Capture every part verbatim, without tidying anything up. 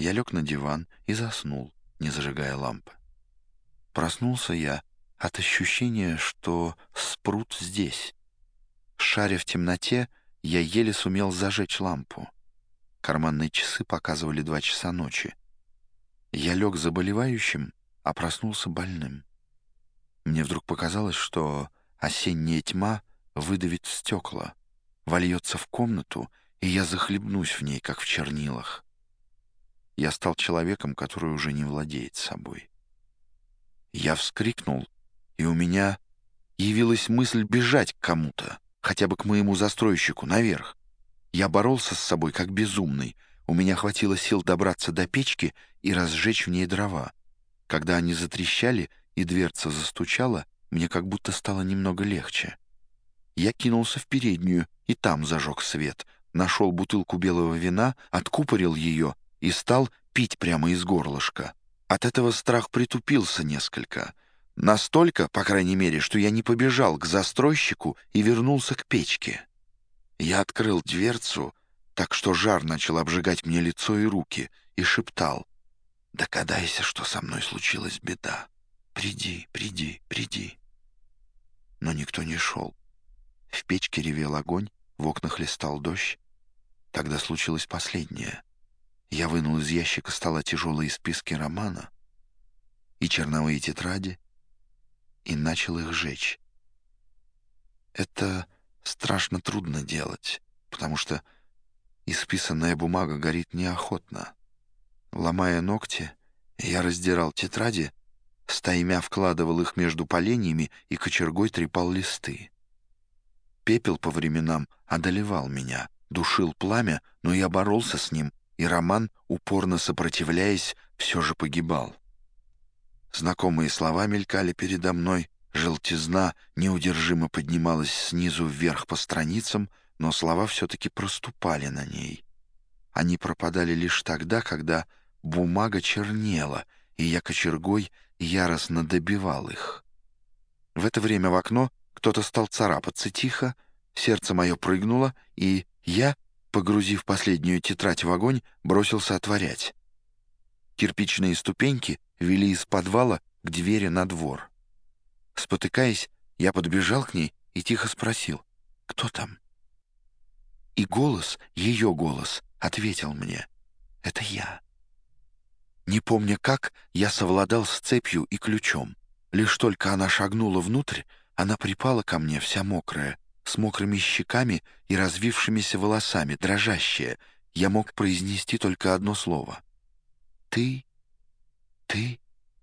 Я лег на диван и заснул, не зажигая лампы. Проснулся я от ощущения, что спрут здесь. Шаря в темноте, я еле сумел зажечь лампу. Карманные часы показывали два часа ночи. Я лег заболевающим, а проснулся больным. Мне вдруг показалось, что осенняя тьма выдавит стекла, вольется в комнату, и я захлебнусь в ней, как в чернилах. Я стал человеком, который уже не владеет собой. Я вскрикнул, и у меня явилась мысль бежать к кому-то, хотя бы к моему застройщику, наверх. Я боролся с собой, как безумный. У меня хватило сил добраться до печки и разжечь в ней дрова. Когда они затрещали и дверца застучала, мне как будто стало немного легче. Я кинулся в переднюю и там зажег свет, нашел бутылку белого вина, откупорил ее и стал пить прямо из горлышка. От этого страх притупился несколько. Настолько, по крайней мере, что я не побежал к застройщику и вернулся к печке. Я открыл дверцу, так что жар начал обжигать мне лицо и руки, и шептал: «Догадайся, что со мной случилась беда. Приди, приди, приди». Но никто не шел. В печке ревел огонь, в окнах листал дождь. Тогда случилось последнее. Я вынул из ящика стола тяжелые списки романа и черновые тетради и начал их жечь. Это страшно трудно делать, потому что исписанная бумага горит неохотно. Ломая ногти, я раздирал тетради, стаймя вкладывал их между поленьями и кочергой трепал листы. Пепел по временам одолевал меня, душил пламя, но я боролся с ним, и роман, упорно сопротивляясь, все же погибал. Знакомые слова мелькали передо мной, желтизна неудержимо поднималась снизу вверх по страницам, но слова все-таки проступали на ней. Они пропадали лишь тогда, когда бумага чернела, и я кочергой яростно добивал их. В это время в окно кто-то стал царапаться тихо, сердце мое прыгнуло, и я, погрузив последнюю тетрадь в огонь, бросился отворять. Кирпичные ступеньки вели из подвала к двери на двор. Спотыкаясь, я подбежал к ней и тихо спросил: «Кто там?» И голос, ее голос, ответил мне: «Это я». Не помня как, я совладал с цепью и ключом. Лишь только она шагнула внутрь, она припала ко мне вся мокрая, с мокрыми щеками и развившимися волосами, дрожащая. Я мог произнести только одно слово: «Ты? Ты?»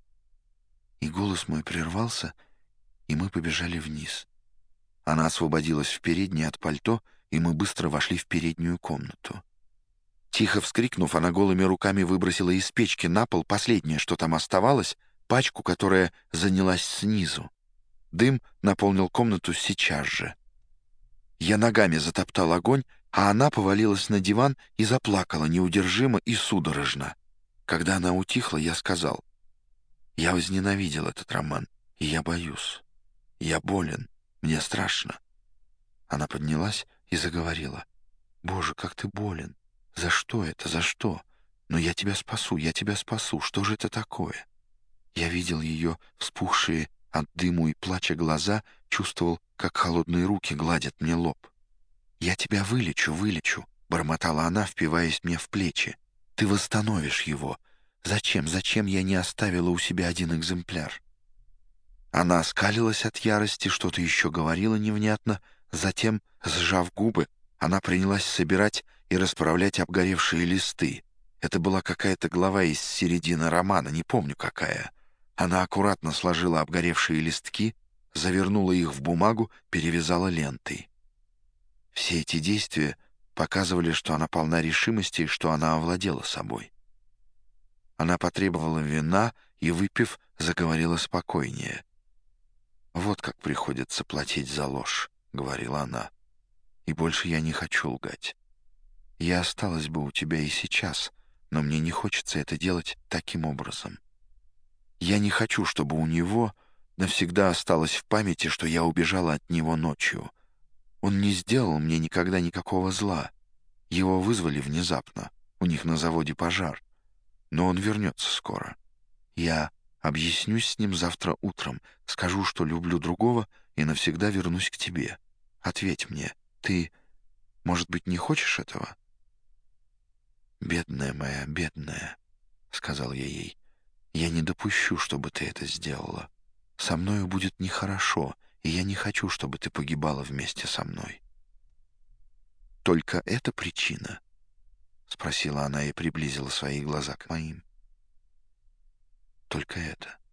И голос мой прервался, и мы побежали вниз. Она освободилась в передней от пальто, и мы быстро вошли в переднюю комнату. Тихо вскрикнув, она голыми руками выбросила из печки на пол последнее, что там оставалось, пачку, которая занялась снизу. Дым наполнил комнату сейчас же. Я ногами затоптал огонь, а она повалилась на диван и заплакала неудержимо и судорожно. Когда она утихла, я сказал: «Я возненавидел этот роман, и я боюсь. Я болен, мне страшно». Она поднялась и заговорила: «Боже, как ты болен! За что это, за что? Но я тебя спасу, я тебя спасу. Что же это такое?» Я видел ее вспухшие от дыму и плача глаза, чувствовал, как холодные руки гладят мне лоб. «Я тебя вылечу, вылечу», — бормотала она, впиваясь мне в плечи. «Ты восстановишь его. Зачем, зачем я не оставила у себя один экземпляр?» Она оскалилась от ярости, что-то еще говорила невнятно, затем, сжав губы, она принялась собирать и расправлять обгоревшие листы. Это была какая-то глава из середины романа, не помню какая. Она аккуратно сложила обгоревшие листки, завернула их в бумагу, перевязала лентой. Все эти действия показывали, что она полна решимости и что она овладела собой. Она потребовала вина и, выпив, заговорила спокойнее. «Вот как приходится платить за ложь», — говорила она. «И больше я не хочу лгать. Я осталась бы у тебя и сейчас, но мне не хочется это делать таким образом. Я не хочу, чтобы у него навсегда осталось в памяти, что я убежала от него ночью. Он не сделал мне никогда никакого зла. Его вызвали внезапно. У них на заводе пожар. но он вернется скоро. Я объяснюсь с ним завтра утром, скажу, что люблю другого и навсегда вернусь к тебе. Ответь мне, ты, может быть, не хочешь этого?» «Бедная моя, бедная», — сказал я ей, — «я не допущу, чтобы ты это сделала. Со мною будет нехорошо, и я не хочу, чтобы ты погибала вместе со мной». «Только эта причина?» — спросила она и приблизила свои глаза к моим. «Только это».